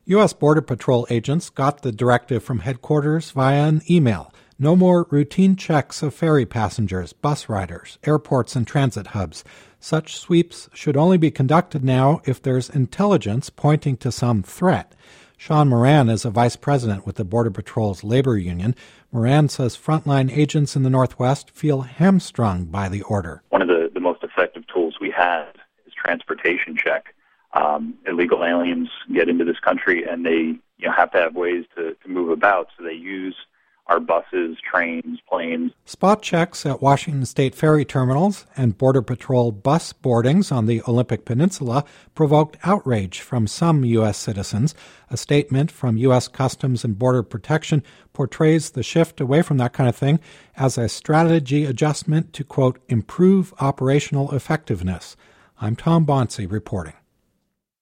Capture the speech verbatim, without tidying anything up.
U S. Border Patrol agents got the directive from headquarters via an email. No more routine checks of ferry passengers, bus riders, airports, and transit hubs. Such sweeps should only be conducted now if there's intelligence pointing to some threat. Sean Moran is a vice president with the Border Patrol's labor union. Moran says frontline agents in the Northwest feel hamstrung by the order. One of the, the most effective tools we have is transportation check. Um, illegal aliens get into this country and they you know, have to have ways to, to move about, so they use our buses, trains, planes. Spot checks at Washington State ferry terminals and Border Patrol bus boardings on the Olympic Peninsula provoked outrage from some U S citizens. A statement from U S. Customs and Border Protection portrays the shift away from that kind of thing as a strategy adjustment to, quote, improve operational effectiveness. I'm Tom Bonsi reporting.